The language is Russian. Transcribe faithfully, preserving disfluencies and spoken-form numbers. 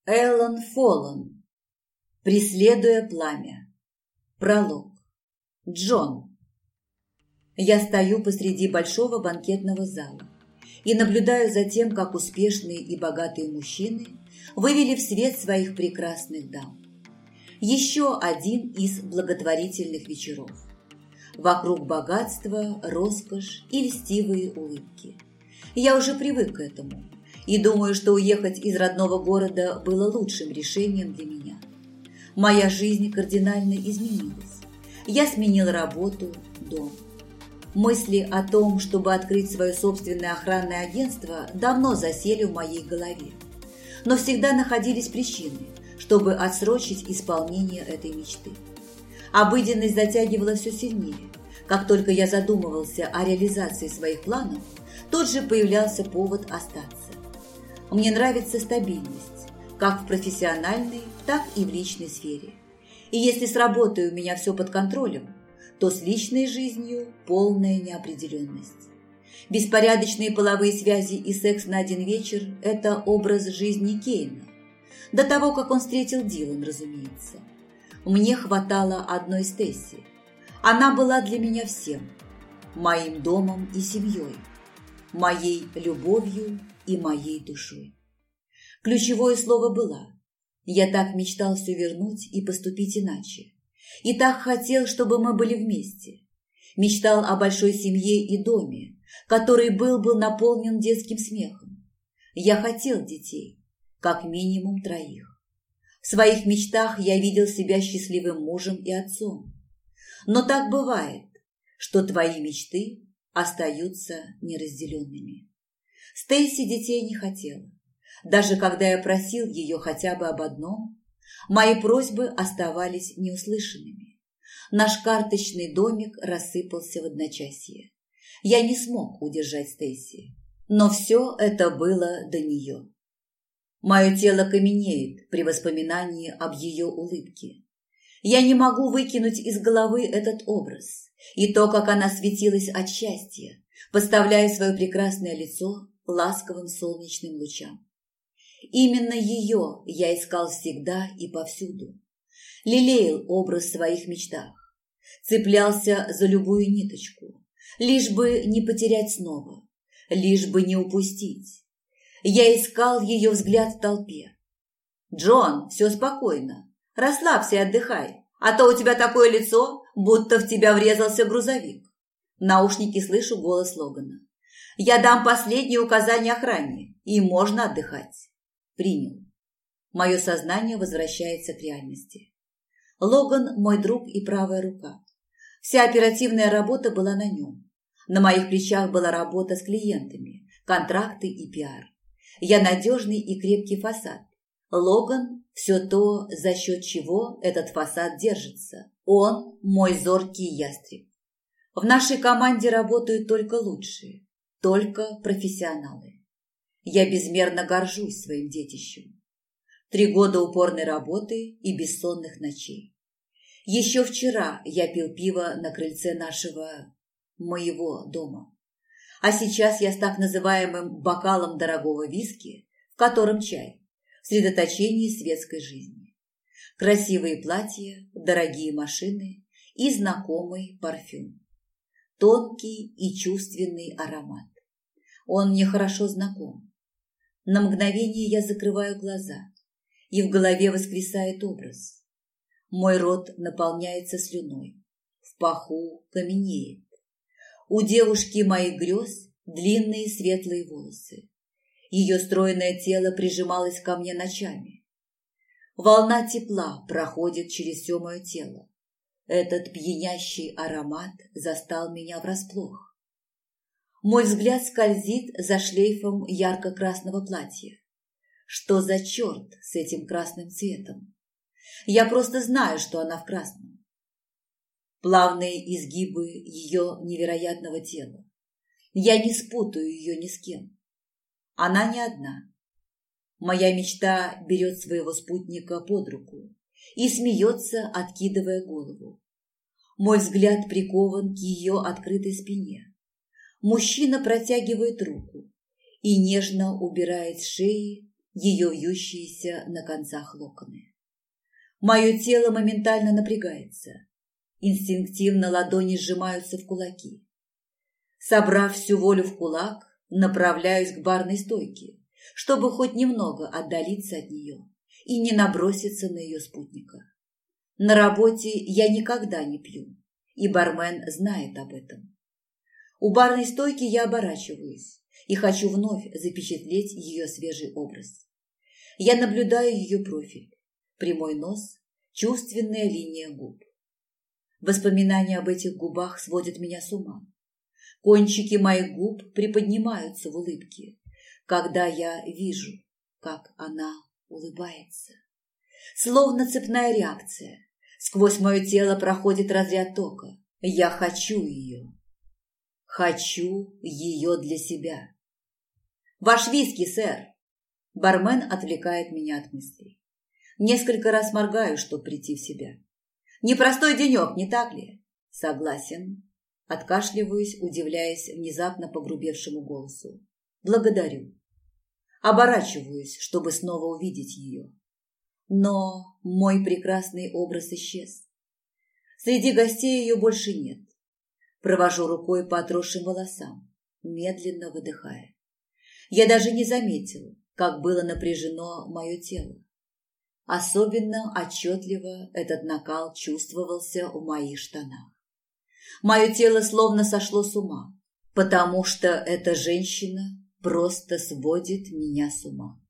Эллен Фоллен. Преследуя пламя. Пролог. Джон. Я стою посреди большого банкетного зала и наблюдаю за тем, как успешные и богатые мужчины вывели в свет своих прекрасных дам. Еще один из благотворительных вечеров. Вокруг богатство, роскошь и льстивые улыбки. Я уже привык к этому и думаю, что уехать из родного города было лучшим решением для меня. Моя жизнь кардинально изменилась. Я сменил работу, дом. Мысли о том, чтобы открыть свое собственное охранное агентство, давно засели в моей голове. Но всегда находились причины, чтобы отсрочить исполнение этой мечты. Обыденность затягивала все сильнее. Как только я задумывался о реализации своих планов, тут же появлялся повод остаться. Мне нравится стабильность, как в профессиональной, так и в личной сфере. И если с работой у меня все под контролем, то с личной жизнью полная неопределенность. Беспорядочные половые связи и секс на один вечер – это образ жизни Кейна. До того, как он встретил Дилан, разумеется. Мне хватало одной Стейси. Она была для меня всем – моим домом и семьей, моей любовью и моей душой. Ключевое слово «была». Я так мечтал все вернуть и поступить иначе. И так хотел, чтобы мы были вместе. Мечтал о большой семье и доме, который был бы наполнен детским смехом. Я хотел детей, как минимум троих. В своих мечтах я видел себя счастливым мужем и отцом. Но так бывает, что твои мечты остаются неразделенными. Стейси детей не хотела. Даже когда я просил ее хотя бы об одном, мои просьбы оставались неуслышанными. Наш карточный домик рассыпался в одночасье. Я не смог удержать Стейси, но все это было до нее. Мое тело каменеет при воспоминании об ее улыбке. Я не могу выкинуть из головы этот образ и то, как она светилась от счастья, подставляя свое прекрасное лицо ласковым солнечным лучам. Именно ее я искал всегда и повсюду. Лелеял образ в своих мечтах. Цеплялся за любую ниточку, лишь бы не потерять снова, лишь бы не упустить. Я искал ее взгляд в толпе. «Джон, все спокойно. Расслабься и отдыхай, а то у тебя такое лицо, будто в тебя врезался грузовик». В наушнике слышу голос Логана. «Я дам последние указания охране, и можно отдыхать». Принял. Мое сознание возвращается к реальности. Логан – мой друг и правая рука. Вся оперативная работа была на нем. На моих плечах была работа с клиентами, контракты и пиар. Я надежный и крепкий фасад. Логан – все то, за счет чего этот фасад держится. Он – мой зоркий ястреб. В нашей команде работают только лучшие, только профессионалы. Я безмерно горжусь своим детищем. Три года упорной работы и бессонных ночей. Еще вчера я пил пиво на крыльце нашего, моего дома. А сейчас я с так называемым бокалом дорогого виски, в котором чай, в средоточении светской жизни. Красивые платья, дорогие машины и знакомый парфюм. Тонкий и чувственный аромат. Он мне хорошо знаком. На мгновение я закрываю глаза, и в голове воскресает образ. Мой рот наполняется слюной, в паху каменеет. У девушки моих грез длинные светлые волосы. Ее стройное тело прижималось ко мне ночами. Волна тепла проходит через все мое тело. Этот пьянящий аромат застал меня врасплох. Мой взгляд скользит за шлейфом ярко-красного платья. Что за черт с этим красным цветом? Я просто знаю, что она в красном. Плавные изгибы ее невероятного тела. Я не спутаю ее ни с кем. Она не одна. Моя мечта берет своего спутника под руку и смеется, откидывая голову. Мой взгляд прикован к ее открытой спине. Мужчина протягивает руку и нежно убирает с шеи ее вьющиеся на концах локоны. Мое тело моментально напрягается. Инстинктивно ладони сжимаются в кулаки. Собрав всю волю в кулак, направляюсь к барной стойке, чтобы хоть немного отдалиться от нее и не наброситься на ее спутника. На работе я никогда не пью, и бармен знает об этом. У барной стойки я оборачиваюсь и хочу вновь запечатлеть ее свежий образ. Я наблюдаю ее профиль, прямой нос, чувственная линия губ. Воспоминания об этих губах сводят меня с ума. Кончики моих губ приподнимаются в улыбке, когда я вижу, как она улыбается. Словно цепная реакция. Сквозь мое тело проходит разряд тока. Я хочу ее. Хочу ее для себя. «Ваш виски, сэр!» Бармен отвлекает меня от мыслей. Несколько раз моргаю, чтобы прийти в себя. «Непростой денек, не так ли?» «Согласен». Откашливаюсь, удивляясь внезапно погрубевшему голосу. «Благодарю». Оборачиваюсь, чтобы снова увидеть ее. Но мой прекрасный образ исчез. Среди гостей ее больше нет. Провожу рукой по отросшим волосам, медленно выдыхая. Я даже не заметил, как было напряжено мое тело. Особенно отчетливо этот накал чувствовался в моих штанах. Мое тело словно сошло с ума, потому что эта женщина просто сводит меня с ума.